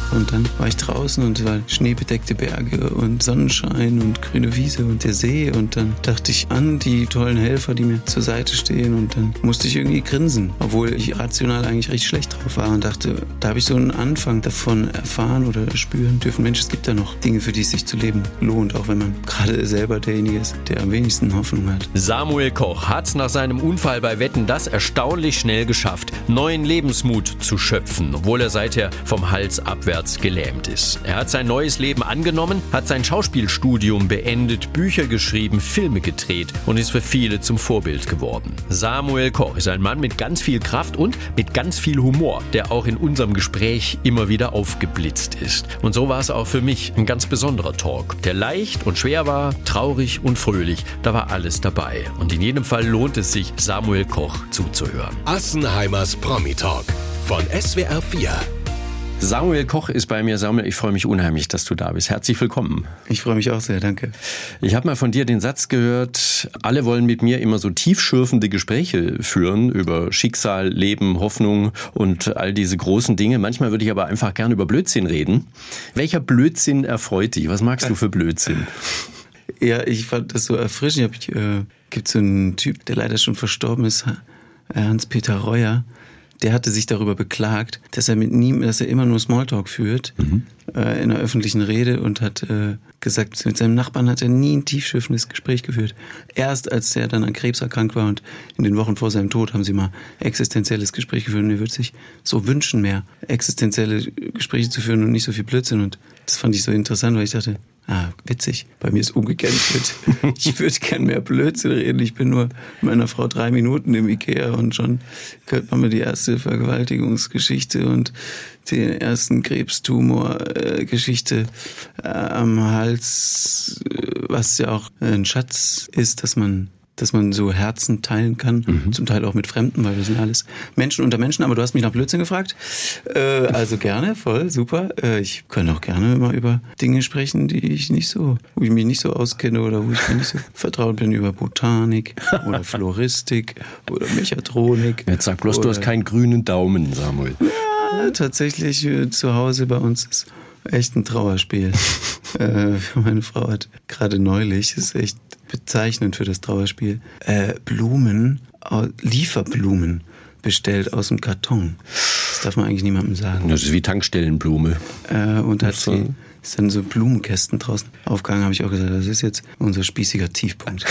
Und dann war ich draußen und es war schneebedeckte Berge und Sonnenschein und grüne Wiese und der See. Und dann dachte ich an die tollen Helfer, die mir zur Seite stehen. Und dann musste ich irgendwie grinsen, obwohl ich rational eigentlich recht schlecht drauf war. Und dachte, da habe ich so einen Anfang davon erfahren oder spüren dürfen. Mensch, es gibt da noch Dinge, für die es sich zu leben lohnt, auch wenn man gerade selber derjenige ist, der am wenigsten Hoffnung hat. Samuel Koch hat nach seinem Unfall bei Wetten das erstaunlich schnell geschafft, neuen Lebensmut zu schöpfen, obwohl er seither vom Hals abwärts gelähmt ist. Er hat sein neues Leben angenommen, hat sein Schauspielstudium beendet, Bücher geschrieben, Filme gedreht und ist für viele zum Vorbild geworden. Samuel Koch ist ein Mann mit ganz viel Kraft und mit ganz viel Humor, der auch in unserem Gespräch immer wieder aufgeblitzt ist. Und so war es auch für mich ein ganz besonderer Talk, der leicht und schwer war, traurig und fröhlich. Da war alles dabei. Und in jedem Fall lohnt es sich, Samuel Koch zuzuhören. Assenheimers Promi-Talk von SWR 4. Samuel Koch ist bei mir. Samuel, ich freue mich unheimlich, dass du da bist. Herzlich willkommen. Ich freue mich auch sehr, danke. Ich habe mal von dir den Satz gehört, alle wollen mit mir immer so tiefschürfende Gespräche führen über Schicksal, Leben, Hoffnung und all diese großen Dinge. Manchmal würde ich aber einfach gerne über Blödsinn reden. Welcher Blödsinn erfreut dich? Was magst du für Blödsinn? Ja, ich fand das so erfrischend. Gibt so einen Typ, der leider schon verstorben ist, Hans-Peter Reuer. Der hatte sich darüber beklagt, dass er immer nur Smalltalk führt in einer öffentlichen Rede und hat gesagt, mit seinem Nachbarn hat er nie ein tiefschürfendes Gespräch geführt. Erst als er dann an Krebs erkrankt war und in den Wochen vor seinem Tod haben sie mal existenzielles Gespräch geführt und er würde sich so wünschen, mehr existenzielle Gespräche zu führen und nicht so viel Blödsinn. Und das fand ich so interessant, weil ich dachte, witzig. Bei mir ist umgekehrt. Ich würde gern mehr Blödsinn reden. Ich bin nur mit meiner Frau 3 Minuten im Ikea und schon hört man mir die erste Vergewaltigungsgeschichte und die ersten Krebstumor-Geschichte am Hals, was ja auch ein Schatz ist, dass man so Herzen teilen kann, zum Teil auch mit Fremden, weil wir sind alles Menschen unter Menschen, aber du hast mich nach Blödsinn gefragt, also gerne, voll, super. Ich kann auch gerne mal über Dinge sprechen, wo ich mich nicht so auskenne oder wo ich mir nicht so vertraut bin, über Botanik oder Floristik oder Mechatronik. Jetzt sag bloß, du hast keinen grünen Daumen, Samuel. Ja, tatsächlich zu Hause bei uns ist echt ein Trauerspiel. Meine Frau hat gerade neulich, ist echt bezeichnend für das Trauerspiel, Lieferblumen bestellt aus dem Karton. Das darf man eigentlich niemandem sagen. Das ist wie Tankstellenblume. Und ist dann so Blumenkästen draußen aufgegangen, habe ich auch gesagt, das ist jetzt unser spießiger Tiefpunkt.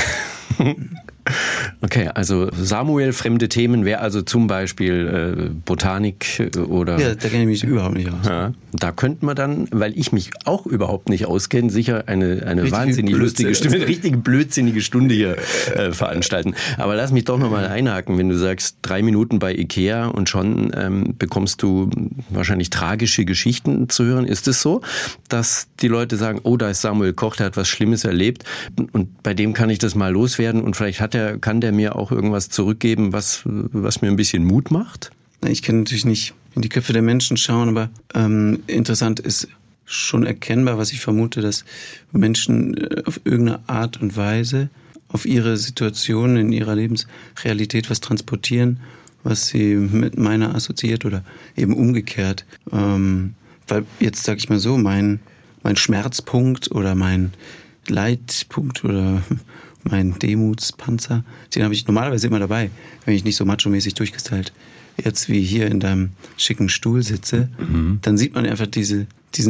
Okay, also Samuel, fremde Themen wäre also zum Beispiel Botanik oder... Ja, da kenne ich mich überhaupt nicht aus. Ja, da könnte man dann, weil ich mich auch überhaupt nicht auskenne, sicher eine wahnsinnig lustige Stunde, eine richtige blödsinnige Stunde hier veranstalten. Aber lass mich doch nochmal einhaken, wenn du sagst, 3 Minuten bei Ikea und schon bekommst du wahrscheinlich tragische Geschichten zu hören. Ist es so, dass die Leute sagen, oh, da ist Samuel Koch, der hat was Schlimmes erlebt und bei dem kann ich das mal loswerden und vielleicht kann der mir auch irgendwas zurückgeben, was mir ein bisschen Mut macht? Ich kann natürlich nicht in die Köpfe der Menschen schauen, aber interessant ist schon erkennbar, was ich vermute, dass Menschen auf irgendeine Art und Weise auf ihre Situation in ihrer Lebensrealität was transportieren, was sie mit meiner assoziiert oder eben umgekehrt. Weil jetzt sage ich mal so, mein Schmerzpunkt oder mein Leitpunkt oder mein Demutspanzer, den habe ich normalerweise immer dabei, wenn ich nicht so macho-mäßig durchgestylt jetzt wie hier in deinem schicken Stuhl sitze, dann sieht man einfach dieses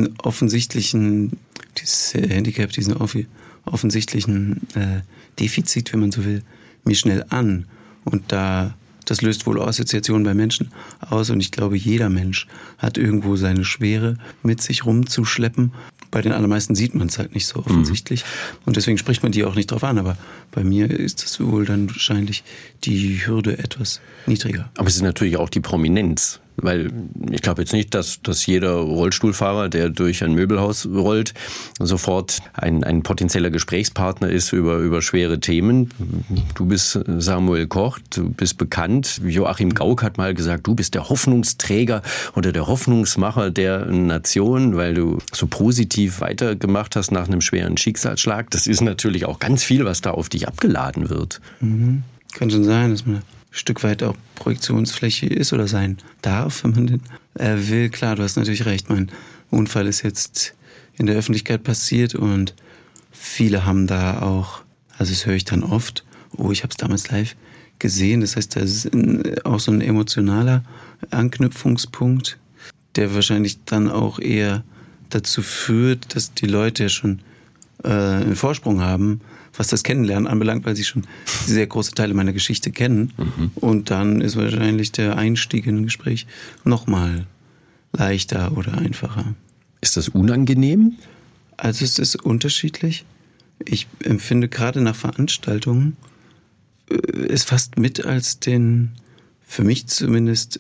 Handicap, diesen offensichtlichen Defizit, wenn man so will, mir schnell an. Und das löst wohl Assoziationen bei Menschen aus und ich glaube, jeder Mensch hat irgendwo seine Schwere mit sich rumzuschleppen. Bei den allermeisten sieht man es halt nicht so offensichtlich und deswegen spricht man die auch nicht drauf an, aber bei mir ist das wohl dann wahrscheinlich die Hürde etwas niedriger. Aber es ist natürlich auch die Prominenz. Weil ich glaube jetzt nicht, dass jeder Rollstuhlfahrer, der durch ein Möbelhaus rollt, sofort ein potenzieller Gesprächspartner ist über schwere Themen. Du bist Samuel Koch, du bist bekannt. Joachim Gauck hat mal gesagt, du bist der Hoffnungsträger oder der Hoffnungsmacher der Nation, weil du so positiv weitergemacht hast nach einem schweren Schicksalsschlag. Das ist natürlich auch ganz viel, was da auf dich abgeladen wird. Kann schon sein, dass man Stück weit auch Projektionsfläche ist oder sein darf, wenn man den will. Klar, du hast natürlich recht, mein Unfall ist jetzt in der Öffentlichkeit passiert und viele haben da auch, also das höre ich dann oft, ich habe es damals live gesehen, das heißt, das ist auch so ein emotionaler Anknüpfungspunkt, der wahrscheinlich dann auch eher dazu führt, dass die Leute ja schon einen Vorsprung haben, was das Kennenlernen anbelangt, weil sie schon sehr große Teile meiner Geschichte kennen. Und dann ist wahrscheinlich der Einstieg in ein Gespräch nochmal leichter oder einfacher. Ist das unangenehm? Also es ist unterschiedlich. Ich empfinde gerade nach Veranstaltungen es fast mit als den, für mich zumindest,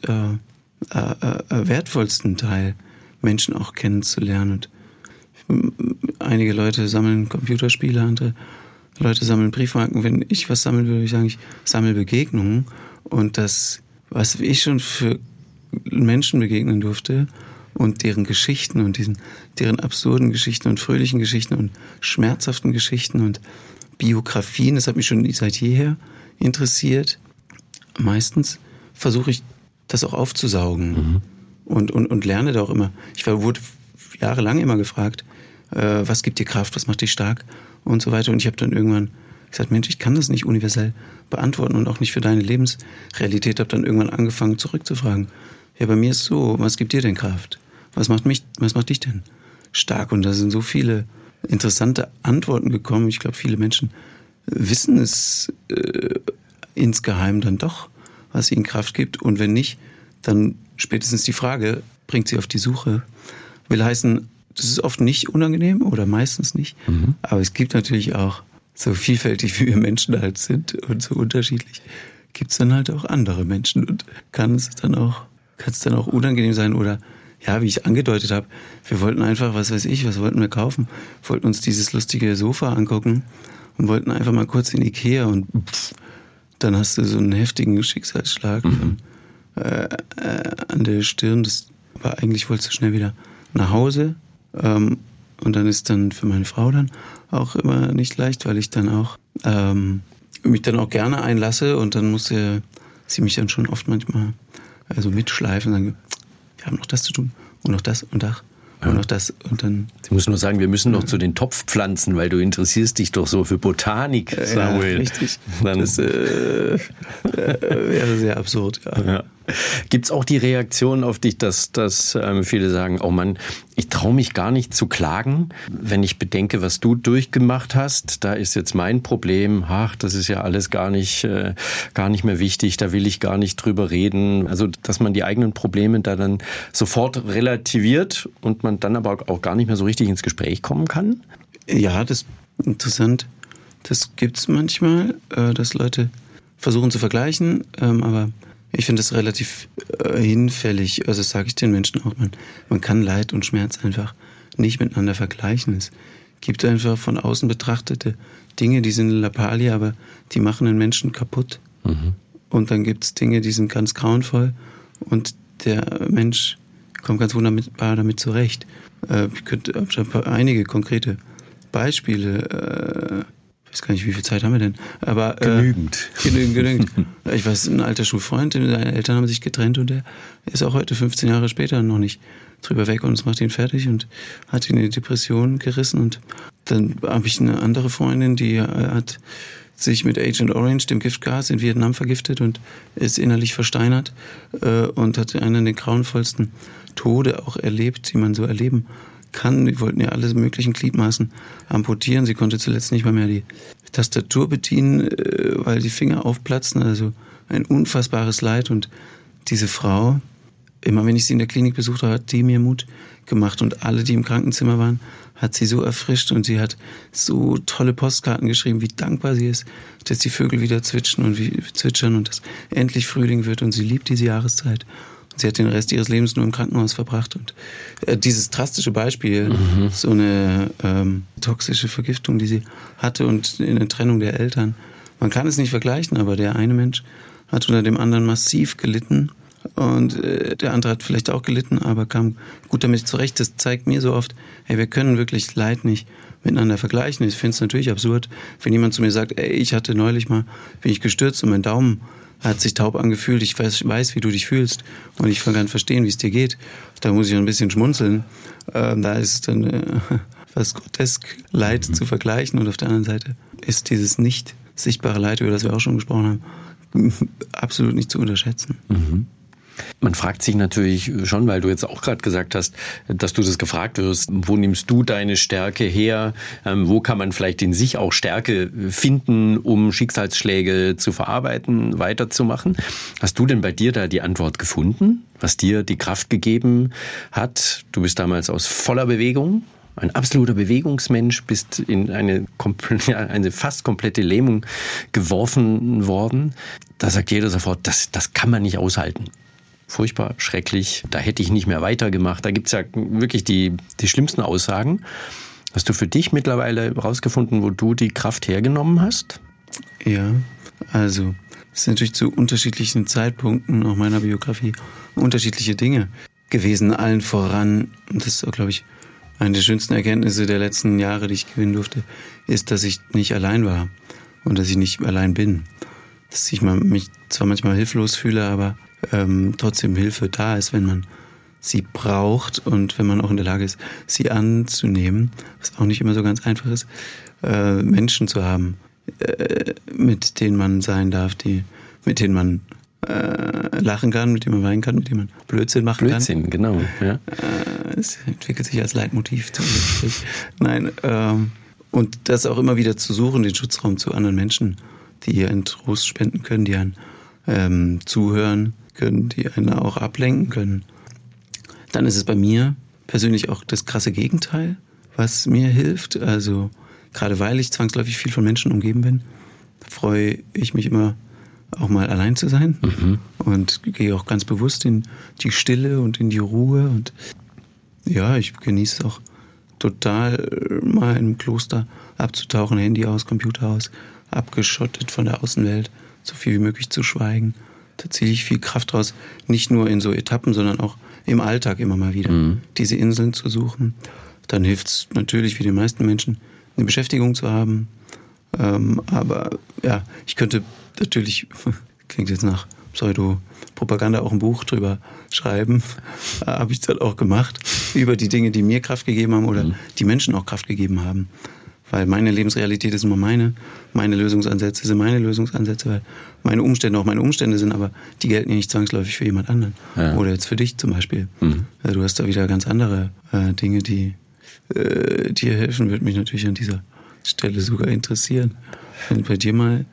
wertvollsten Teil, Menschen auch kennenzulernen. Und einige Leute sammeln Computerspiele, andere Leute sammeln Briefmarken. Wenn ich was sammeln würde, würde ich sagen, ich sammle Begegnungen. Und das, was ich schon für Menschen begegnen durfte und deren Geschichten und deren absurden Geschichten und fröhlichen Geschichten und schmerzhaften Geschichten und Biografien, das hat mich schon seit jeher interessiert. Meistens versuche ich, das auch aufzusaugen und lerne da auch immer. Ich wurde jahrelang immer gefragt, was gibt dir Kraft, was macht dich stark und so weiter. Und ich habe dann irgendwann gesagt, Mensch, ich kann das nicht universell beantworten und auch nicht für deine Lebensrealität. Habe dann irgendwann angefangen zurückzufragen. Ja, bei mir ist so, was gibt dir denn Kraft? Was macht dich denn stark? Und da sind so viele interessante Antworten gekommen. Ich glaube, viele Menschen wissen es insgeheim dann doch, was ihnen Kraft gibt. Und wenn nicht, dann spätestens die Frage bringt sie auf die Suche. Will heißen, das ist oft nicht unangenehm oder meistens nicht. Aber es gibt natürlich auch, so vielfältig wie wir Menschen halt sind und so unterschiedlich, gibt es dann halt auch andere Menschen und kann es dann auch unangenehm sein oder, ja, wie ich angedeutet habe, wir wollten einfach, was wollten wir kaufen? Wollten uns dieses lustige Sofa angucken und wollten einfach mal kurz in Ikea und dann hast du so einen heftigen Schicksalsschlag an der Stirn. Aber eigentlich wolltest du schnell wieder nach Hause. Und dann ist dann für meine Frau dann auch immer nicht leicht, weil ich dann auch mich dann auch gerne einlasse und dann musste sie mich dann schon oft manchmal mitschleifen und sagen, wir haben noch das zu tun und noch das und das und noch das und dann... Sie muss nur sagen, wir müssen noch zu den Topfpflanzen, weil du interessierst dich doch so für Botanik, Samuel. Ja, richtig. Das wäre sehr absurd, ja. Gibt es auch die Reaktion auf dich, dass viele sagen, oh Mann, ich traue mich gar nicht zu klagen, wenn ich bedenke, was du durchgemacht hast, da ist jetzt mein Problem, das ist ja alles gar nicht mehr wichtig, da will ich gar nicht drüber reden. Also, dass man die eigenen Probleme da dann sofort relativiert und man dann aber auch gar nicht mehr so richtig ins Gespräch kommen kann? Ja, das ist interessant. Das gibt's manchmal, dass Leute versuchen zu vergleichen, aber ich finde es relativ hinfällig. Also das sage ich den Menschen auch. Man kann Leid und Schmerz einfach nicht miteinander vergleichen. Es gibt einfach von außen betrachtete Dinge, die sind Lappalie, aber die machen den Menschen kaputt. Und dann gibt es Dinge, die sind ganz grauenvoll und der Mensch kommt ganz wunderbar damit zurecht. Ich könnte einige konkrete Beispiele. Ich weiß gar nicht, wie viel Zeit haben wir denn? Aber genügend. Ich weiß, ein alter Schulfreund, seine Eltern haben sich getrennt und der ist auch heute 15 Jahre später noch nicht drüber weg und es macht ihn fertig und hat ihn in die Depression gerissen. Und dann habe ich eine andere Freundin, die hat sich mit Agent Orange, dem Giftgas, in Vietnam vergiftet und ist innerlich versteinert und hat einen der grauenvollsten Tode auch erlebt, die man so erleben kann. Die wollten ja alle möglichen Gliedmaßen amputieren. Sie konnte zuletzt nicht mal mehr die Tastatur bedienen, weil die Finger aufplatzen. Also ein unfassbares Leid. Und diese Frau, immer wenn ich sie in der Klinik besucht habe, hat die mir Mut gemacht. Und alle, die im Krankenzimmer waren, hat sie so erfrischt. Und sie hat so tolle Postkarten geschrieben, wie dankbar sie ist, dass die Vögel wieder zwitschern und dass endlich Frühling wird. Und sie liebt diese Jahreszeit. Sie hat den Rest ihres Lebens nur im Krankenhaus verbracht. Und dieses drastische Beispiel, so eine toxische Vergiftung, die sie hatte und eine Trennung der Eltern, man kann es nicht vergleichen, aber der eine Mensch hat unter dem anderen massiv gelitten und der andere hat vielleicht auch gelitten, aber kam gut damit zurecht. Das zeigt mir so oft, hey, wir können wirklich Leid nicht miteinander vergleichen. Ich finde es natürlich absurd, wenn jemand zu mir sagt, ey, ich hatte neulich mal, bin ich gestürzt und mein Daumen hat sich taub angefühlt. Ich weiß, wie du dich fühlst und ich kann verstehen, wie es dir geht. Da muss ich ein bisschen schmunzeln. Da ist es dann fast grotesk, Leid zu vergleichen. Und auf der anderen Seite ist dieses nicht sichtbare Leid, über das wir auch schon gesprochen haben, absolut nicht zu unterschätzen. Mhm. Man fragt sich natürlich schon, weil du jetzt auch gerade gesagt hast, dass du das gefragt wirst, wo nimmst du deine Stärke her? Wo kann man vielleicht in sich auch Stärke finden, um Schicksalsschläge zu verarbeiten, weiterzumachen? Hast du denn bei dir da die Antwort gefunden, was dir die Kraft gegeben hat? Du bist damals aus voller Bewegung, ein absoluter Bewegungsmensch, bist in eine fast komplette Lähmung geworfen worden. Da sagt jeder sofort, das kann man nicht aushalten. Furchtbar, schrecklich, da hätte ich nicht mehr weitergemacht. Da gibt es ja wirklich die schlimmsten Aussagen. Hast du für dich mittlerweile herausgefunden, wo du die Kraft hergenommen hast? Ja, also es sind natürlich zu unterschiedlichen Zeitpunkten auch meiner Biografie unterschiedliche Dinge gewesen. Allen voran, und das ist auch, glaube ich, eine der schönsten Erkenntnisse der letzten Jahre, die ich gewinnen durfte, ist, dass ich nicht allein war und dass ich nicht allein bin. Dass ich mich zwar manchmal hilflos fühle, aber trotzdem Hilfe da ist, wenn man sie braucht und wenn man auch in der Lage ist, sie anzunehmen, was auch nicht immer so ganz einfach ist, Menschen zu haben, mit denen man sein darf, mit denen man lachen kann, mit denen man weinen kann, mit denen man Blödsinn machen kann. Blödsinn, genau. Ja. Es entwickelt sich als Leitmotiv zum Gespräch. Nein, und das auch immer wieder zu suchen, den Schutzraum zu anderen Menschen, die einen Trost spenden können, die einen zuhören können, die einen auch ablenken können. Dann ist es bei mir persönlich auch das krasse Gegenteil, was mir hilft. Also gerade weil ich zwangsläufig viel von Menschen umgeben bin, freue ich mich immer auch mal allein zu sein und gehe auch ganz bewusst in die Stille und in die Ruhe. Und ja, ich genieße es auch total, mal im Kloster abzutauchen, Handy aus, Computer aus, abgeschottet von der Außenwelt, so viel wie möglich zu schweigen. Da ziehe ich viel Kraft raus, nicht nur in so Etappen, sondern auch im Alltag immer mal wieder, diese Inseln zu suchen. Dann hilft es natürlich, wie den meisten Menschen, eine Beschäftigung zu haben. Aber ja, ich könnte natürlich, klingt jetzt nach Pseudo-Propaganda, auch ein Buch drüber schreiben. Habe ich dann auch gemacht, über die Dinge, die mir Kraft gegeben haben oder die Menschen auch Kraft gegeben haben. Weil meine Lebensrealität ist immer meine Lösungsansätze sind meine Lösungsansätze, weil meine Umstände auch meine Umstände sind, aber die gelten ja nicht zwangsläufig für jemand anderen. Ja. Oder jetzt für dich zum Beispiel. Du hast da wieder ganz andere Dinge, die dir helfen, würde mich natürlich an dieser Stelle sogar interessieren. Wenn bei dir mal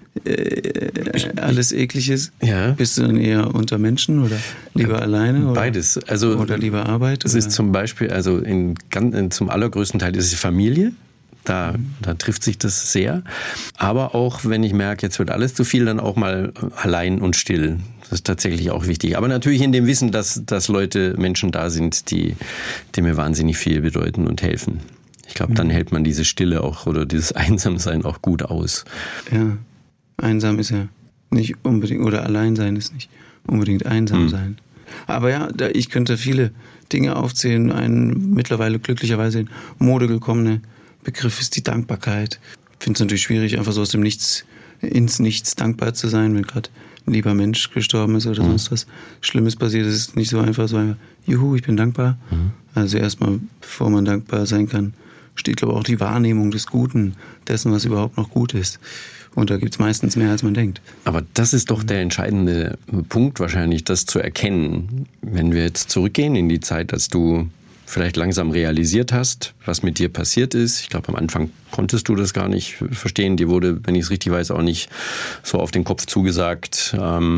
alles eklig ist, bist du dann eher unter Menschen oder lieber alleine? Oder, beides. Also, oder lieber Arbeit? Es ist zum Beispiel, also zum allergrößten Teil ist es die Familie. Da trifft sich das sehr. Aber auch, wenn ich merke, jetzt wird alles zu viel, dann auch mal allein und still. Das ist tatsächlich auch wichtig. Aber natürlich in dem Wissen, dass Menschen da sind, die mir wahnsinnig viel bedeuten und helfen. Ich glaube, dann hält man diese Stille auch oder dieses Einsamsein auch gut aus. Ja, einsam ist ja nicht unbedingt, oder Alleinsein ist nicht unbedingt einsam sein. Aber ja, ich könnte viele Dinge aufzählen. Ein mittlerweile glücklicherweise in Mode gekommene Begriff ist die Dankbarkeit. Ich finde es natürlich schwierig, einfach so aus dem Nichts ins Nichts dankbar zu sein, wenn gerade ein lieber Mensch gestorben ist oder sonst was Schlimmes passiert. Es ist nicht so einfach, juhu, ich bin dankbar. Also erstmal, bevor man dankbar sein kann, steht, glaube ich, auch die Wahrnehmung des Guten, dessen, was überhaupt noch gut ist. Und da gibt es meistens mehr, als man denkt. Aber das ist doch der entscheidende Punkt wahrscheinlich, das zu erkennen. Wenn wir jetzt zurückgehen in die Zeit, als du vielleicht langsam realisiert hast, was mit dir passiert ist. Ich glaube, am Anfang konntest du das gar nicht verstehen. Dir wurde, wenn ich es richtig weiß, auch nicht so auf den Kopf zugesagt.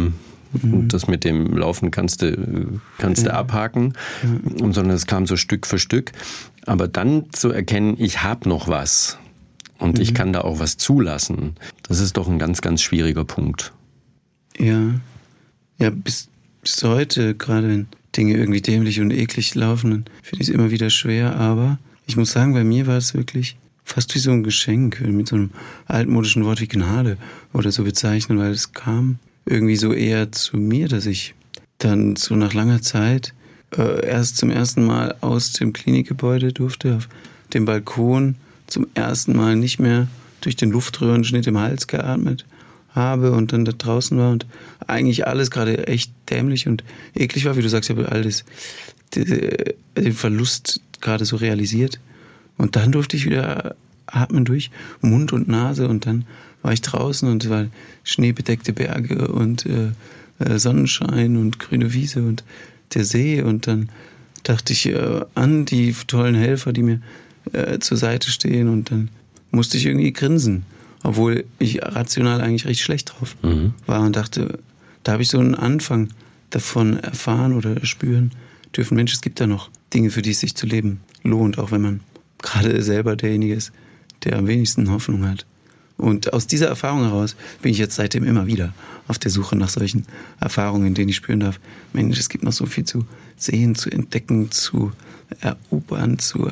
Das mit dem Laufen kannst du abhaken, sondern es kam so Stück für Stück. Aber dann zu erkennen, ich habe noch was und ich kann da auch was zulassen, das ist doch ein ganz, ganz schwieriger Punkt. Ja, bis heute, gerade wenn Dinge irgendwie dämlich und eklig laufen, dann finde ich es immer wieder schwer. Aber ich muss sagen, bei mir war es wirklich fast wie so ein Geschenk, mit so einem altmodischen Wort wie Gnade oder so bezeichnen, weil es kam irgendwie so eher zu mir, dass ich dann so nach langer Zeit erst zum ersten Mal aus dem Klinikgebäude durfte, auf dem Balkon, zum ersten Mal nicht mehr durch den Luftröhrenschnitt im Hals geatmet habe und dann da draußen war und eigentlich alles gerade echt dämlich und eklig war, wie du sagst, ich habe alles den Verlust gerade so realisiert. Und dann durfte ich wieder atmen durch Mund und Nase und dann war ich draußen und es war schneebedeckte Berge und Sonnenschein und grüne Wiese und der See und dann dachte ich an die tollen Helfer, die mir zur Seite stehen und dann musste ich irgendwie grinsen, obwohl ich rational eigentlich recht schlecht drauf war und dachte, da habe ich so einen Anfang davon erfahren oder spüren dürfen, Mensch, es gibt da noch Dinge, für die es sich zu leben lohnt, auch wenn man gerade selber derjenige ist, der am wenigsten Hoffnung hat. Und aus dieser Erfahrung heraus bin ich jetzt seitdem immer wieder auf der Suche nach solchen Erfahrungen, in denen ich spüren darf, Mensch, es gibt noch so viel zu sehen, zu entdecken, zu erobern, zu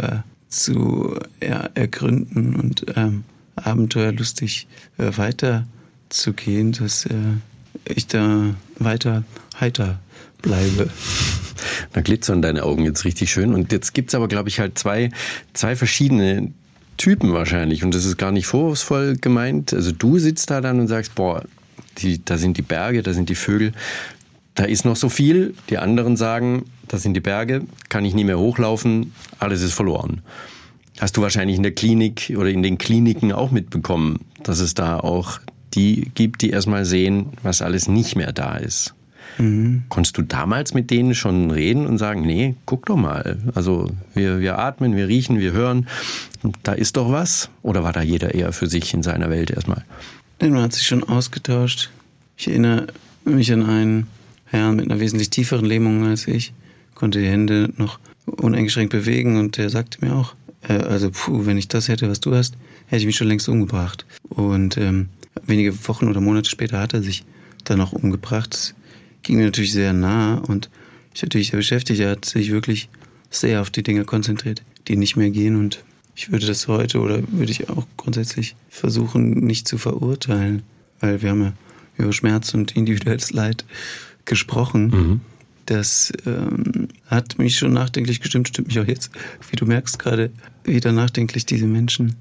ergründen und abenteuerlustig weiterzugehen, dass ich da weiter heiter bleibe. Da glitzern deine Augen jetzt richtig schön. Und jetzt gibt's aber, glaube ich, halt zwei verschiedene Typen wahrscheinlich. Und das ist gar nicht vorwurfsvoll gemeint. Also du sitzt da dann und sagst, boah, da sind die Berge, da sind die Vögel, da ist noch so viel. Die anderen sagen, das sind die Berge, kann ich nie mehr hochlaufen, alles ist verloren. Hast du wahrscheinlich in der Klinik oder in den Kliniken auch mitbekommen, dass es da auch die gibt, die erstmal sehen, was alles nicht mehr da ist. Konntest du damals mit denen schon reden und sagen, nee, guck doch mal, also wir atmen, wir riechen, wir hören, da ist doch was? Oder war da jeder eher für sich in seiner Welt erstmal? Man hat sich schon ausgetauscht. Ich erinnere mich an einen Herrn mit einer wesentlich tieferen Lähmung als ich, konnte die Hände noch uneingeschränkt bewegen und der sagte mir auch, wenn ich das hätte, was du hast, hätte ich mich schon längst umgebracht. Und wenige Wochen oder Monate später hat er sich dann auch umgebracht. Ging mir natürlich sehr nah und ich natürlich sehr beschäftigt. Er hat sich wirklich sehr auf die Dinge konzentriert, die nicht mehr gehen und ich würde das heute oder würde ich auch grundsätzlich versuchen, nicht zu verurteilen, weil wir haben ja über Schmerz und individuelles Leid gesprochen. Das hat mich schon nachdenklich gestimmt, stimmt mich auch jetzt, wie du merkst, gerade wieder nachdenklich, diese Menschen.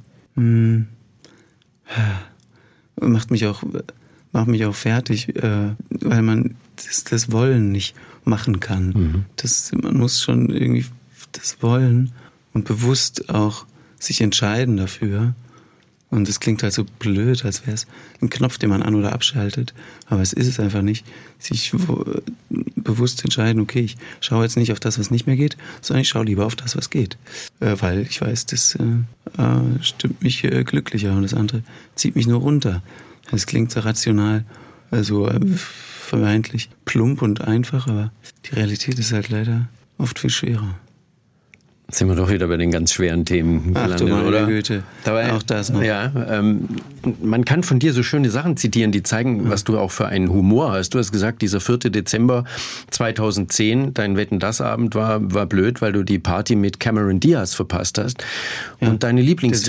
Macht mich auch fertig, weil man das Wollen nicht machen kann. Man muss schon irgendwie das Wollen und bewusst auch sich entscheiden dafür. Und es klingt halt so blöd, als wäre es ein Knopf, den man an- oder abschaltet. Aber es ist es einfach nicht. Sich bewusst entscheiden, okay, ich schaue jetzt nicht auf das, was nicht mehr geht, sondern ich schaue lieber auf das, was geht. Weil ich weiß, das stimmt mich glücklicher und das andere zieht mich nur runter. Es klingt so rational, also vermeintlich plump und einfach, aber die Realität ist halt leider oft viel schwerer. Sind wir doch wieder bei den ganz schweren Themen gelandet, oder? Güte. Dabei auch das noch. Ja, man kann von dir so schöne Sachen zitieren, die zeigen, was du auch für einen Humor hast. Du hast gesagt, dieser 4. Dezember 2010, dein Wetten-das-Abend war blöd, weil du die Party mit Cameron Diaz verpasst hast und deine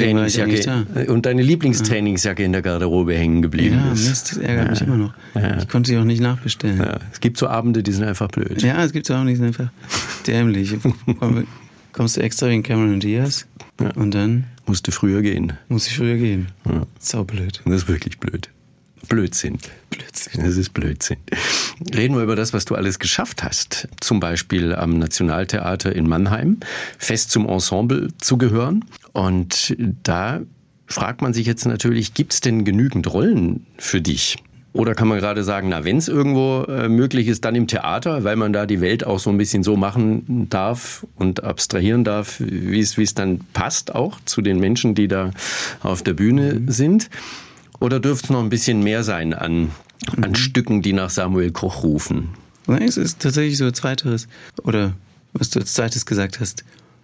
Lieblingstrainingsjacke in der Garderobe hängen geblieben ist. Ja, Mist, das ärgert mich immer noch. Ja. Ich konnte sie auch nicht nachbestellen. Ja, es gibt so Abende, die sind einfach blöd. Ja, es gibt so Abende, die sind einfach dämlich. Kommst du extra wegen Cameron Diaz und dann Muss ich früher gehen. Ja. Saublöd. Das ist wirklich blöd. Blödsinn. Das ist Blödsinn. Reden wir über das, was du alles geschafft hast. Zum Beispiel am Nationaltheater in Mannheim fest zum Ensemble zu gehören. Und da fragt man sich jetzt natürlich, gibt es denn genügend Rollen für dich? Oder kann man gerade sagen, wenn es irgendwo möglich ist, dann im Theater, weil man da die Welt auch so ein bisschen so machen darf und abstrahieren darf, wie es dann passt, auch zu den Menschen, die da auf der Bühne sind? Oder dürfte es noch ein bisschen mehr sein an Stücken, die nach Samuel Koch rufen? Nein, es ist tatsächlich so Zweiteres. Oder was du als Zweites gesagt hast,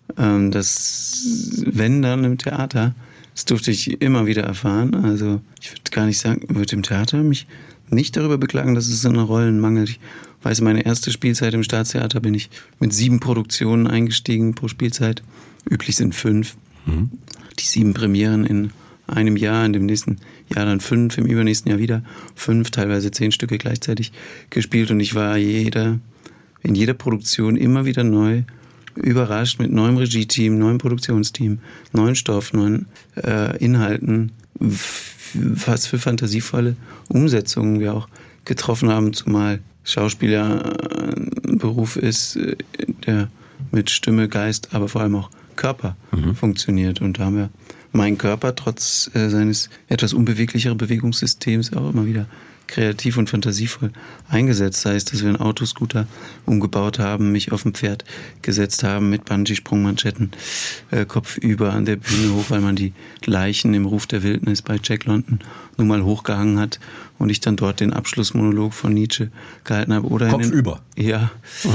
das wenn dann im Theater. Das durfte ich immer wieder erfahren. Also ich würde gar nicht sagen, würde im Theater mich nicht darüber beklagen, dass es so eine Rollen mangelt. Ich weiß, meine erste Spielzeit im Staatstheater bin ich mit 7 Produktionen eingestiegen pro Spielzeit. Üblich sind 5. Die 7 Premieren in einem Jahr, in dem nächsten Jahr dann 5, im übernächsten Jahr wieder 5, teilweise 10 Stücke gleichzeitig gespielt. Und ich war in jeder Produktion immer wieder neu überrascht mit neuem Regie-Team, neuem Produktionsteam, neuen Stoff, neuen Inhalten, was für fantasievolle Umsetzungen wir auch getroffen haben, zumal Schauspieler ein Beruf ist, der mit Stimme, Geist, aber vor allem auch Körper funktioniert. Und da haben wir meinen Körper trotz seines etwas unbeweglicheren Bewegungssystems auch immer wieder kreativ und fantasievoll eingesetzt. Sei es, dass wir einen Autoscooter umgebaut haben, mich auf ein Pferd gesetzt haben mit Bungee-Sprungmanschetten, kopfüber an der Bühne hoch, weil man die Leichen im Ruf der Wildnis bei Jack London nun mal hochgehangen hat und ich dann dort den Abschlussmonolog von Nietzsche gehalten habe. Oder kopfüber? Ja,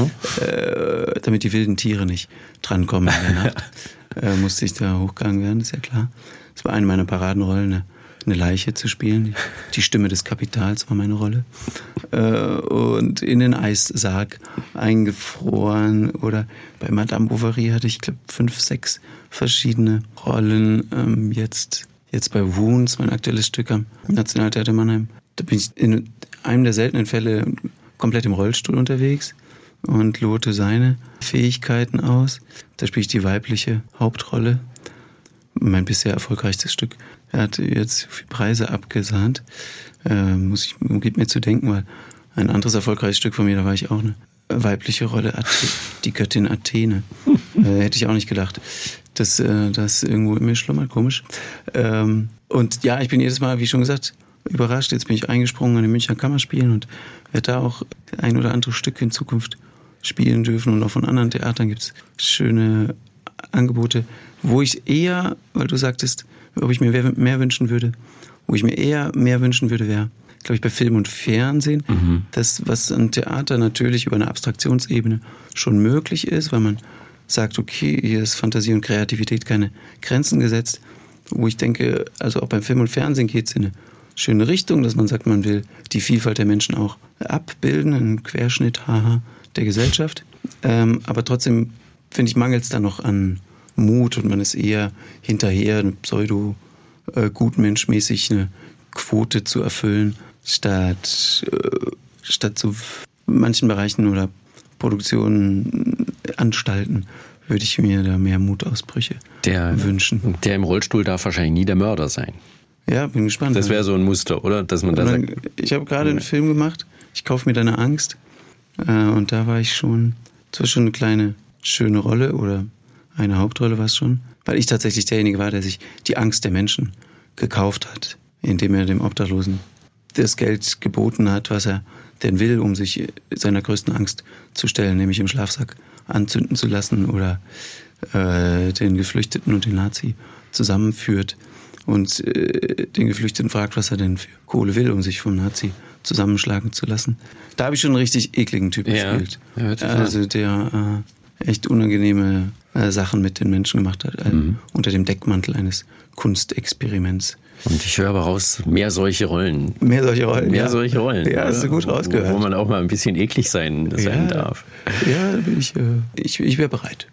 damit die wilden Tiere nicht drankommen in der Nacht. Musste ich da hochgegangen werden, ist ja klar. Das war eine meiner Paradenrollen, eine Leiche zu spielen. Die Stimme des Kapitals war meine Rolle. Und in den Eissarg eingefroren. Oder bei Madame Bovary hatte ich, glaube 5, 6 verschiedene Rollen. Jetzt bei Wounds, mein aktuelles Stück am Nationaltheater Mannheim. Da bin ich in einem der seltenen Fälle komplett im Rollstuhl unterwegs und lote seine Fähigkeiten aus. Da spiele ich die weibliche Hauptrolle. Mein bisher erfolgreichstes Stück. Er hat jetzt viele Preise abgesahnt. Gibt mir zu denken, weil ein anderes erfolgreiches Stück von mir, da war ich auch eine weibliche Rolle, die Göttin Athene. Hätte ich auch nicht gedacht, dass das irgendwo in mir schlummert, komisch. Und ja, ich bin jedes Mal, wie schon gesagt, überrascht. Jetzt bin ich eingesprungen an den Münchner Kammerspielen und werde da auch ein oder andere Stück in Zukunft spielen dürfen. Und auch von anderen Theatern gibt es schöne Angebote, wo ich eher, weil du sagtest, ob ich mir mehr wünschen würde, wo ich mir eher mehr wünschen würde, wäre, glaube ich, bei Film und Fernsehen. Das, was an Theater natürlich über eine Abstraktionsebene schon möglich ist, weil man sagt, okay, hier ist Fantasie und Kreativität keine Grenzen gesetzt. Wo ich denke, also auch beim Film und Fernsehen geht es in eine schöne Richtung, dass man sagt, man will die Vielfalt der Menschen auch abbilden, einen Querschnitt, der Gesellschaft. Aber trotzdem, finde ich, mangelt es da noch an Mut und man ist eher hinterher, eine pseudo-gutmenschmäßig eine Quote zu erfüllen, statt zu manchen Bereichen oder Produktionen, Anstalten, würde ich mir da mehr Mutausbrüche wünschen. Der im Rollstuhl darf wahrscheinlich nie der Mörder sein. Ja, bin gespannt. Das wäre so ein Muster, oder? Dass man da sagt, ich habe gerade einen Film gemacht, ich kaufe mir deine Angst. Und da war ich schon, zwar schon eine kleine, schöne Rolle oder eine Hauptrolle war es schon, weil ich tatsächlich derjenige war, der sich die Angst der Menschen gekauft hat, indem er dem Obdachlosen das Geld geboten hat, was er denn will, um sich seiner größten Angst zu stellen, nämlich im Schlafsack anzünden zu lassen oder den Geflüchteten und den Nazi zusammenführt und den Geflüchteten fragt, was er denn für Kohle will, um sich vom Nazi zusammenschlagen zu lassen. Da habe ich schon einen richtig ekligen Typ gespielt. Ja, also der echt unangenehme Sachen mit den Menschen gemacht hat, unter dem Deckmantel eines Kunstexperiments. Und ich höre aber raus, mehr solche Rollen. Mehr solche Rollen. Ja, hast du gut rausgehört. Wo man auch mal ein bisschen eklig sein darf. Ja, bin ich wäre bereit.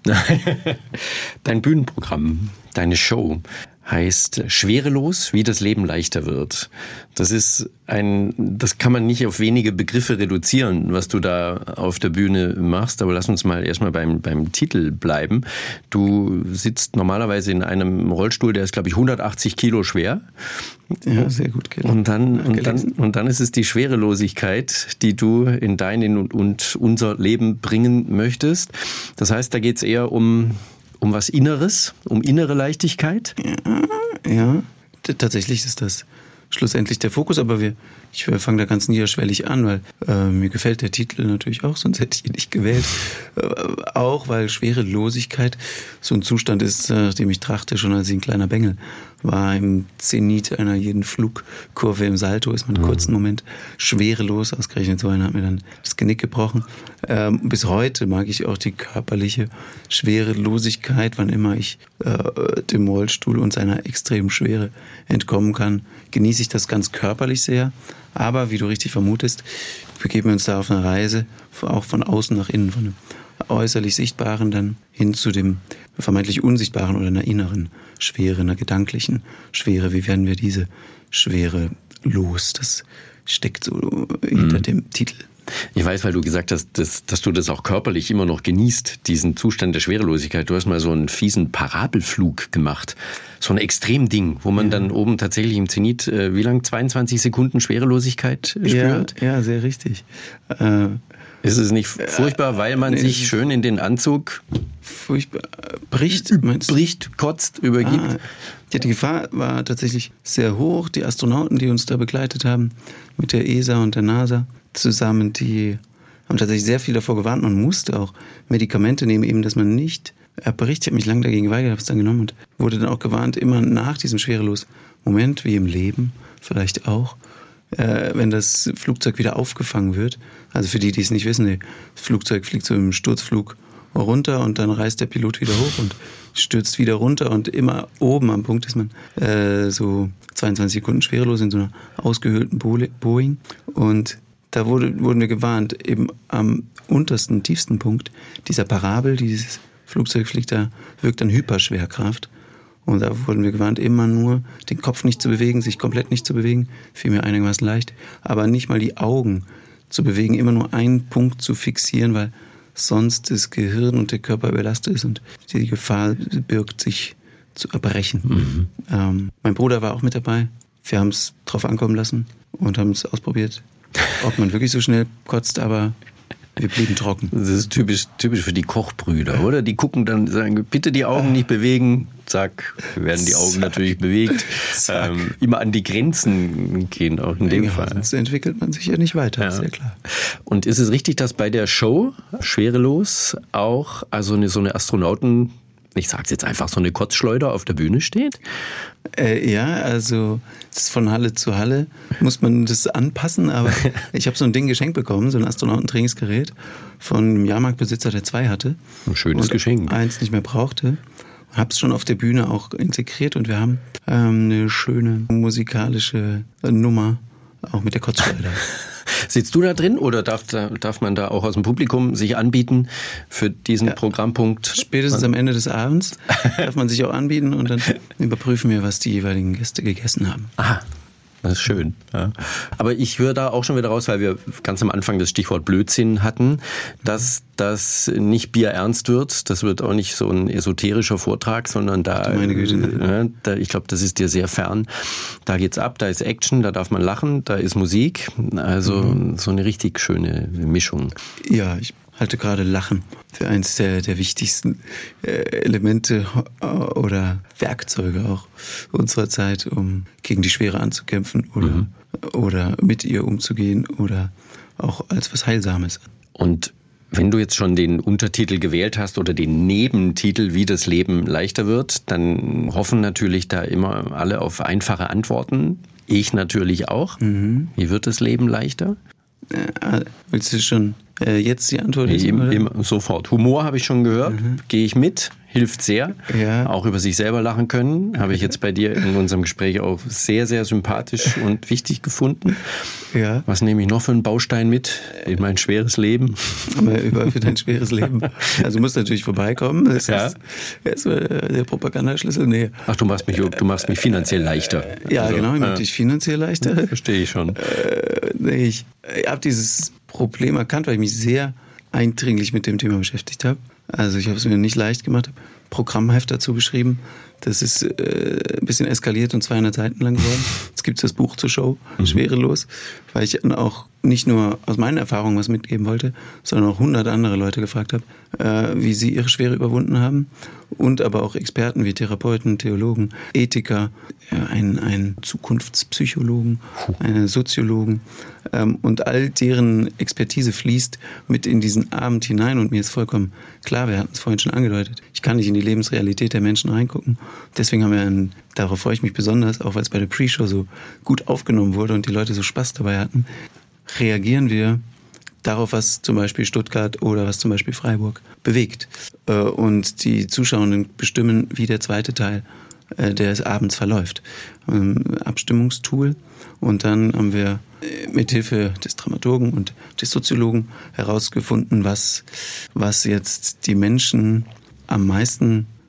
Dein Bühnenprogramm, deine Show heißt Schwerelos, wie das Leben leichter wird. Das kann man nicht auf wenige Begriffe reduzieren, was du da auf der Bühne machst, aber lass uns mal erstmal beim Titel bleiben. Du sitzt normalerweise in einem Rollstuhl, der ist, glaube ich, 180 Kilo schwer. Ja, sehr gut. Und dann ist es die Schwerelosigkeit, die du in dein und unser Leben bringen möchtest. Das heißt, da geht es eher um was Inneres, um innere Leichtigkeit? Ja, tatsächlich ist das schlussendlich der Fokus, aber ich fange da ganz niederschwellig an, weil mir gefällt der Titel natürlich auch, sonst hätte ich ihn nicht gewählt. Auch weil Schwerelosigkeit so ein Zustand ist, nach dem ich trachte, schon als ich ein kleiner Bengel war. Im Zenit einer jeden Flugkurve im Salto ist man einen kurzen Moment schwerelos. Ausgerechnet so einer hat mir dann das Genick gebrochen. Bis heute mag ich auch die körperliche Schwerelosigkeit, wann immer ich dem Rollstuhl und seiner extremen Schwere entkommen kann, genieße ich das ganz körperlich sehr. Aber wie du richtig vermutest, begeben wir uns da auf eine Reise, auch von außen nach innen, von dem äußerlich Sichtbaren dann hin zu dem vermeintlich Unsichtbaren oder einer inneren Schwere, einer gedanklichen Schwere. Wie werden wir diese Schwere los? Das steckt so hinter dem Titel. Ich weiß, weil du gesagt hast, dass du das auch körperlich immer noch genießt, diesen Zustand der Schwerelosigkeit. Du hast mal so einen fiesen Parabelflug gemacht. So ein Extremding, wo man dann oben tatsächlich im Zenit, wie lang? 22 Sekunden Schwerelosigkeit spürt? Ja, sehr richtig. Ist es nicht furchtbar, weil man sich schön in den Anzug furchtbar bricht, kotzt, übergibt? Ja, die Gefahr war tatsächlich sehr hoch. Die Astronauten, die uns da begleitet haben, mit der ESA und der NASA zusammen, die haben tatsächlich sehr viel davor gewarnt. Man musste auch Medikamente nehmen, eben, dass man nicht erbricht. Ich habe mich lange dagegen geweigert, habe es dann genommen und wurde dann auch gewarnt, immer nach diesem Schwerelos-Moment, wie im Leben vielleicht auch, wenn das Flugzeug wieder aufgefangen wird. Also für die, die es nicht wissen, das Flugzeug fliegt so im Sturzflug runter und dann reist der Pilot wieder hoch und stürzt wieder runter und immer oben am Punkt ist man so 22 Sekunden schwerelos in so einer ausgehöhlten Boeing und da wurden wir gewarnt, eben am untersten, tiefsten Punkt dieser Parabel, dieses Flugzeug fliegt da, wirkt dann Hyperschwerkraft. Und da wurden wir gewarnt, immer nur den Kopf nicht zu bewegen, sich komplett nicht zu bewegen, fiel mir einigermaßen leicht, aber nicht mal die Augen zu bewegen, immer nur einen Punkt zu fixieren, weil sonst das Gehirn und der Körper überlastet ist und die Gefahr birgt, sich zu erbrechen. Mein Bruder war auch mit dabei. Wir haben es drauf ankommen lassen und haben es ausprobiert, ob man wirklich so schnell kotzt, aber wir blieben trocken. Das ist typisch für die Kochbrüder, oder? Die gucken dann, sagen, bitte die Augen nicht bewegen. Zack, werden die Augen natürlich bewegt. Immer an die Grenzen gehen, auch in dem Fall. Sonst entwickelt man sich ja nicht weiter, ist ja klar. Und ist es richtig, dass bei der Show Schwerelos auch so eine Astronauten, ich sag's jetzt einfach, so eine Kotzschleuder auf der Bühne steht? Ja, also es ist von Halle zu Halle, muss man das anpassen, aber ich habe so ein Ding geschenkt bekommen, so ein Astronautentrainingsgerät von einem Jahrmarktbesitzer, der 2 hatte. Ein schönes Geschenk. Eins nicht mehr brauchte. Habe es schon auf der Bühne auch integriert und wir haben eine schöne musikalische Nummer, auch mit der Kotzschleuder. Sitzt du da drin oder darf man da auch aus dem Publikum sich anbieten für diesen Programmpunkt? Spätestens am Ende des Abends darf man sich auch anbieten und dann überprüfen wir, was die jeweiligen Gäste gegessen haben. Aha. Das ist schön. Ja. Aber ich höre da auch schon wieder raus, weil wir ganz am Anfang das Stichwort Blödsinn hatten, dass das nicht bierernst wird. Das wird auch nicht so ein esoterischer Vortrag, sondern meine Güte. Ich glaube, das ist dir sehr fern. Da geht's ab, da ist Action, da darf man lachen, da ist Musik. Also so eine richtig schöne Mischung. Ja, ich halte gerade Lachen für eins der wichtigsten Elemente oder Werkzeuge auch unserer Zeit, um gegen die Schwere anzukämpfen oder mit ihr umzugehen oder auch als was Heilsames. Und wenn du jetzt schon den Untertitel gewählt hast oder den Nebentitel, wie das Leben leichter wird, dann hoffen natürlich da immer alle auf einfache Antworten. Ich natürlich auch. Wie wird das Leben leichter? Willst du schon jetzt die Antwort? Sofort. Humor habe ich schon gehört. Gehe ich mit. Hilft sehr. Ja. Auch über sich selber lachen können. Habe ich jetzt bei dir in unserem Gespräch auch sehr, sehr sympathisch und wichtig gefunden. Ja. Was nehme ich noch für einen Baustein mit in mein schweres Leben? Für dein schweres Leben. Also du musst natürlich vorbeikommen. Das ist der Propagandaschlüssel. Nee. Ach, du machst mich finanziell leichter. Ja, genau. Ich mache dich finanziell leichter. Verstehe ich schon. Ich habe dieses Problem erkannt, weil ich mich sehr eindringlich mit dem Thema beschäftigt habe. Also ich habe es mir nicht leicht gemacht, habe Programmheft dazu geschrieben. Das ist ein bisschen eskaliert und 200 Seiten lang geworden. Jetzt gibt es das Buch zur Show, Schwerelos, weil ich dann auch nicht nur aus meinen Erfahrungen was mitgeben wollte, sondern auch 100 andere Leute gefragt habe, wie sie ihre Schwere überwunden haben. Und aber auch Experten wie Therapeuten, Theologen, Ethiker, einen Zukunftspsychologen, einen Soziologen. Und all deren Expertise fließt mit in diesen Abend hinein. Und mir ist vollkommen klar, wir hatten es vorhin schon angedeutet, ich kann nicht in die Lebensrealität der Menschen reingucken. Deswegen haben wir, darauf freue ich mich besonders, auch weil es bei der Pre-Show so gut aufgenommen wurde und die Leute so Spaß dabei hatten, reagieren wir darauf, was zum Beispiel Stuttgart oder was zum Beispiel Freiburg bewegt. Und die Zuschauenden bestimmen, wie der zweite Teil des Abends verläuft. Abstimmungstool. Und dann haben wir mit Hilfe des Dramaturgen und des Soziologen herausgefunden, was jetzt die Menschen am meisten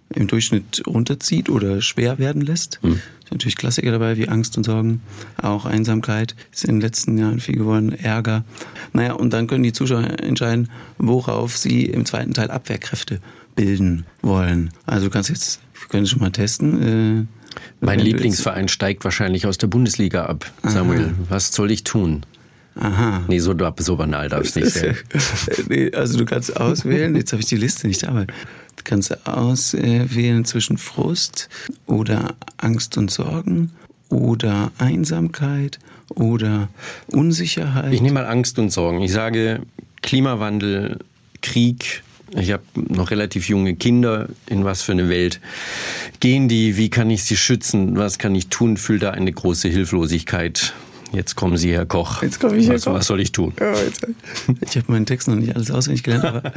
im Durchschnitt runterzieht oder schwer werden lässt. Ist natürlich Klassiker dabei wie Angst und Sorgen, auch Einsamkeit ist in den letzten Jahren viel geworden, Ärger. Naja, und dann können die Zuschauer entscheiden, worauf sie im zweiten Teil Abwehrkräfte bilden wollen. Also du kannst jetzt, wir können schon mal testen. Mein Lieblingsverein steigt wahrscheinlich aus der Bundesliga ab, Samuel. Aha. Was soll ich tun? Aha. Nee, so banal darf es nicht sein. Nee, also du kannst auswählen, jetzt habe ich die Liste nicht da, aber du kannst auswählen zwischen Frust oder Angst und Sorgen oder Einsamkeit oder Unsicherheit. Ich nehme mal Angst und Sorgen. Ich sage Klimawandel, Krieg. Ich habe noch relativ junge Kinder. In was für eine Welt gehen die? Wie kann ich sie schützen? Was kann ich tun? Fühle da eine große Hilflosigkeit. Jetzt kommen Sie, Herr Koch. Jetzt komme ich, Herr Koch. Was soll ich tun? Ja, ich habe meinen Text noch nicht alles auswendig gelernt, aber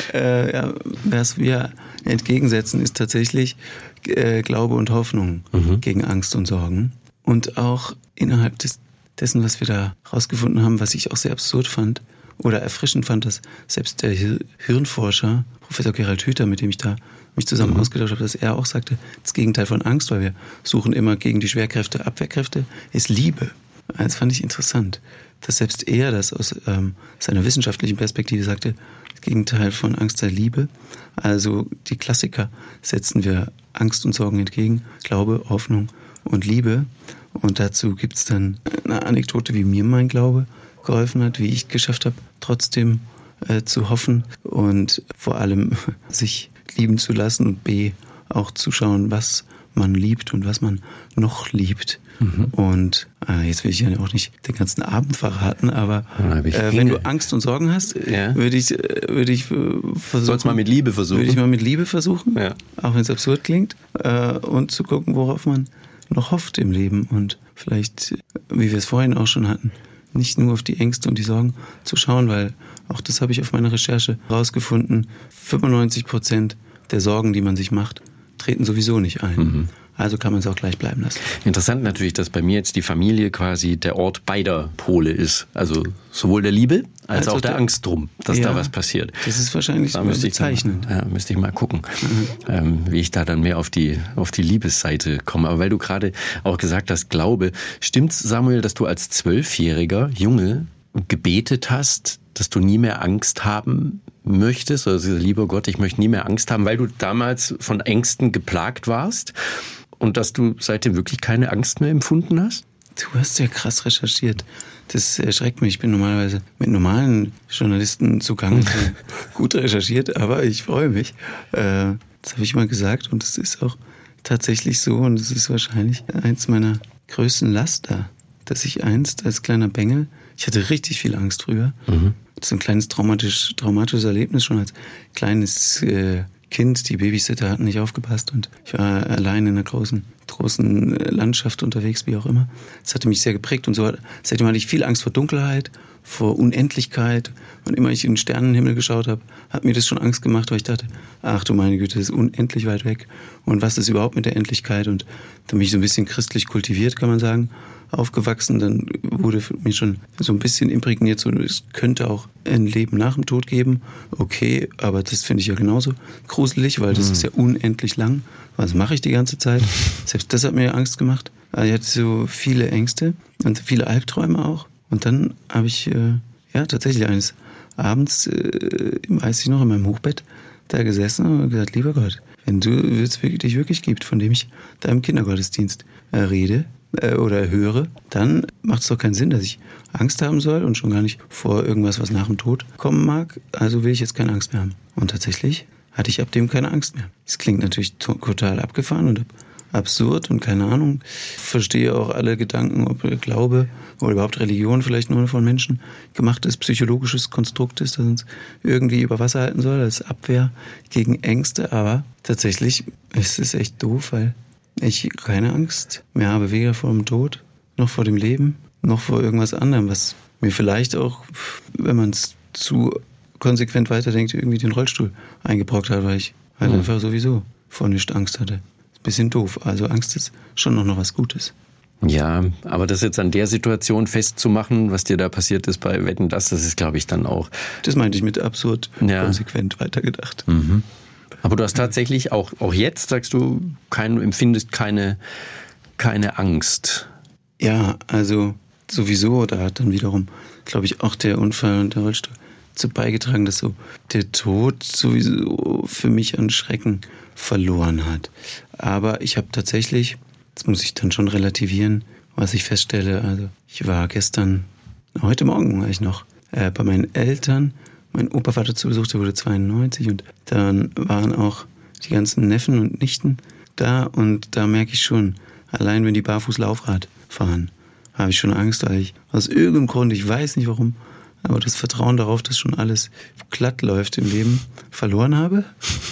was wir entgegensetzen, ist tatsächlich Glaube und Hoffnung gegen Angst und Sorgen. Und auch innerhalb dessen, was wir da rausgefunden haben, was ich auch sehr absurd fand oder erfrischend fand, dass selbst der Hirnforscher, Professor Gerald Hüther, mit dem ich da mich zusammen ausgetauscht habe, dass er auch sagte, das Gegenteil von Angst, weil wir suchen immer gegen die Schwerkräfte, Abwehrkräfte, ist Liebe. Das fand ich interessant, dass selbst er das aus seiner wissenschaftlichen Perspektive sagte, das Gegenteil von Angst sei Liebe. Also die Klassiker setzen wir Angst und Sorgen entgegen, Glaube, Hoffnung und Liebe. Und dazu gibt es dann eine Anekdote, wie mir mein Glaube geholfen hat, wie ich geschafft habe, trotzdem zu hoffen und vor allem sich lieben zu lassen und B, auch zu schauen, was man liebt und was man noch liebt. Und jetzt will ich ja auch nicht den ganzen Abend verraten, aber wenn du Angst und Sorgen hast, würde ich versuchen. Sollst mal mit Liebe versuchen. Würde ich mal mit Liebe versuchen, auch wenn es absurd klingt, und zu gucken, worauf man noch hofft im Leben und vielleicht, wie wir es vorhin auch schon hatten, nicht nur auf die Ängste und die Sorgen zu schauen, weil auch das habe ich auf meiner Recherche rausgefunden, 95% der Sorgen, die man sich macht, treten sowieso nicht ein. Also kann man es auch gleich bleiben lassen. Interessant natürlich, dass bei mir jetzt die Familie quasi der Ort beider Pole ist. Also sowohl der Liebe als auch der Angst drum, dass da was passiert. Das ist wahrscheinlich bezeichnend. Müsste ich mal gucken, wie ich da dann mehr auf die Liebesseite komme. Aber weil du gerade auch gesagt hast, Glaube, stimmt's, Samuel, dass du als 12-jähriger Junge gebetet hast, dass du nie mehr Angst haben möchtest? Also lieber Gott, ich möchte nie mehr Angst haben, weil du damals von Ängsten geplagt warst? Und dass du seitdem wirklich keine Angst mehr empfunden hast? Du hast ja krass recherchiert. Das erschreckt mich. Ich bin normalerweise mit normalen Journalisten zugange gut recherchiert, aber ich freue mich. Das habe ich mal gesagt und es ist auch tatsächlich so und es ist wahrscheinlich eins meiner größten Laster, dass ich einst als kleiner Bengel, ich hatte richtig viel Angst früher. Das ist ein kleines traumatisches Erlebnis schon als kleines Kind. Die Babysitter hatten nicht aufgepasst und ich war allein in einer großen Landschaft unterwegs, wie auch immer. Das hatte mich sehr geprägt und so. Seitdem hatte ich viel Angst vor Dunkelheit, vor Unendlichkeit. Und immer ich in den Sternenhimmel geschaut habe, hat mir das schon Angst gemacht, weil ich dachte, ach du meine Güte, das ist unendlich weit weg. Und was ist überhaupt mit der Endlichkeit? Und dann bin ich so ein bisschen christlich kultiviert, kann man sagen, aufgewachsen. Dann wurde mir schon so ein bisschen imprägniert, so es könnte auch ein Leben nach dem Tod geben. Okay, aber das finde ich ja genauso gruselig, weil das ist ja unendlich lang. Was mache ich die ganze Zeit? Selbst das hat mir Angst gemacht. Also ich hatte so viele Ängste und viele Albträume auch. Und dann habe ich tatsächlich eines Abends, weiß ich noch, in meinem Hochbett da gesessen und gesagt, lieber Gott, wenn du es dich wirklich gibt, von dem ich da im Kindergottesdienst rede oder höre, dann macht es doch keinen Sinn, dass ich Angst haben soll und schon gar nicht vor irgendwas, was nach dem Tod kommen mag. Also will ich jetzt keine Angst mehr haben. Und tatsächlich hatte ich ab dem keine Angst mehr. Es klingt natürlich total abgefahren und absurd und keine Ahnung. Ich verstehe auch alle Gedanken, ob Glaube oder überhaupt Religion vielleicht nur von Menschen gemachtes psychologisches Konstrukt ist, das uns irgendwie über Wasser halten soll, als Abwehr gegen Ängste. Aber tatsächlich ist es echt doof, weil ich keine Angst mehr habe, weder vor dem Tod, noch vor dem Leben, noch vor irgendwas anderem, was mir vielleicht auch, wenn man es zu konsequent weiterdenkt, irgendwie den Rollstuhl eingebrockt hat, weil ich halt einfach sowieso vor nichts Angst hatte. Bisschen doof. Also Angst ist schon noch was Gutes. Ja, aber das jetzt an der Situation festzumachen, was dir da passiert ist bei Wetten, das ist, glaube ich, dann auch... Das meinte ich mit absurd konsequent weitergedacht. Aber du hast tatsächlich auch jetzt, sagst du, empfindest keine Angst. Ja, also sowieso, da hat dann wiederum, glaube ich, auch der Unfall und der Rollstuhl dazu beigetragen, dass so der Tod sowieso für mich an Schrecken verloren hat. Aber ich habe tatsächlich, das muss ich dann schon relativieren, was ich feststelle, also ich war heute Morgen war ich noch bei meinen Eltern. Mein Opa war dazu besucht, der wurde 92 und dann waren auch die ganzen Neffen und Nichten da und da merke ich schon, allein wenn die barfuß Laufrad fahren, habe ich schon Angst, weil ich aus irgendeinem Grund, ich weiß nicht warum, aber das Vertrauen darauf, dass schon alles glatt läuft im Leben, verloren habe.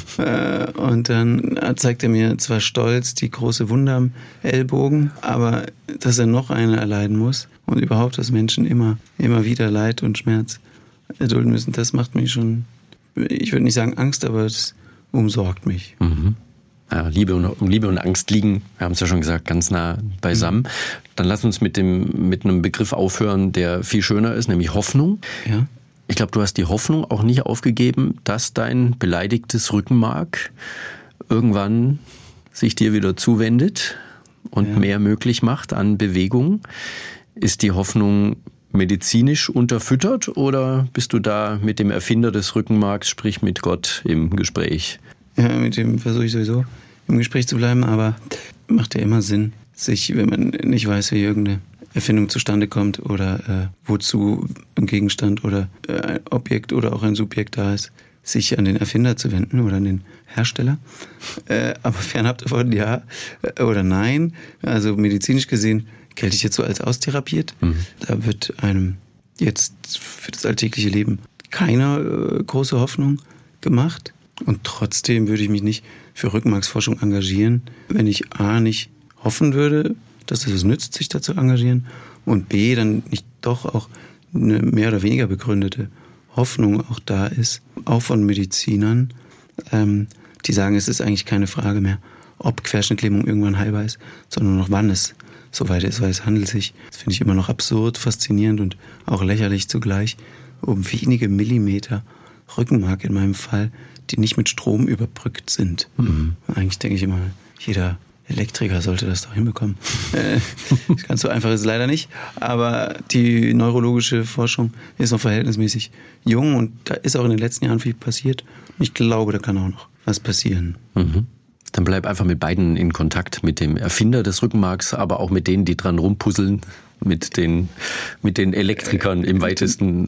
Und dann zeigt er mir zwar stolz die große Wunde am Ellbogen, aber dass er noch eine erleiden muss und überhaupt, dass Menschen immer wieder Leid und Schmerz erdulden müssen, das macht mich schon, ich würde nicht sagen Angst, aber es umsorgt mich. Mhm. Ja, Liebe und Angst liegen, wir haben es ja schon gesagt, ganz nah beisammen. Dann lass uns mit einem Begriff aufhören, der viel schöner ist, nämlich Hoffnung. Ja. Ich glaube, du hast die Hoffnung auch nicht aufgegeben, dass dein beleidigtes Rückenmark irgendwann sich dir wieder zuwendet und mehr möglich macht an Bewegung. Ist die Hoffnung medizinisch unterfüttert oder bist du da mit dem Erfinder des Rückenmarks, sprich mit Gott, im Gespräch? Ja, mit dem versuche ich sowieso im Gespräch zu bleiben, aber macht ja immer Sinn, sich, wenn man nicht weiß, wie irgendeine Erfindung zustande kommt oder wozu ein Gegenstand oder ein Objekt oder auch ein Subjekt da ist, sich an den Erfinder zu wenden oder an den Hersteller. Aber fernab davon ja oder nein. Also medizinisch gesehen gelte ich jetzt so als austherapiert. Da wird einem jetzt für das alltägliche Leben keine große Hoffnung gemacht. Und trotzdem würde ich mich nicht für Rückenmarksforschung engagieren, wenn ich A, nicht hoffen würde, dass es nützt, sich da zu engagieren, und B, dann nicht doch auch eine mehr oder weniger begründete Hoffnung auch da ist, auch von Medizinern, die sagen, es ist eigentlich keine Frage mehr, ob Querschnittlähmung irgendwann heilbar ist, sondern noch wann es soweit ist, weil es handelt sich, das finde ich immer noch absurd, faszinierend und auch lächerlich zugleich, um wenige Millimeter Rückenmark in meinem Fall, die nicht mit Strom überbrückt sind. Eigentlich denke ich immer, jeder Elektriker sollte das doch hinbekommen. Ganz so einfach ist es leider nicht, aber die neurologische Forschung ist noch verhältnismäßig jung und da ist auch in den letzten Jahren viel passiert. Ich glaube, da kann auch noch was passieren. Dann bleib einfach mit beiden in Kontakt, mit dem Erfinder des Rückenmarks, aber auch mit denen, die dran rumpuzzeln, mit den Elektrikern im weitesten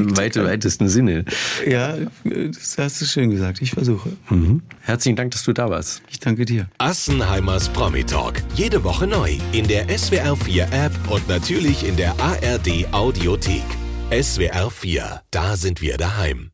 Sinne. Ja, das hast du schön gesagt. Ich versuche. Herzlichen Dank, dass du da warst. Ich danke dir. Assenheimers Promi-Talk. Jede Woche neu in der SWR4 App und natürlich in der ARD Audiothek. SWR4, da sind wir daheim.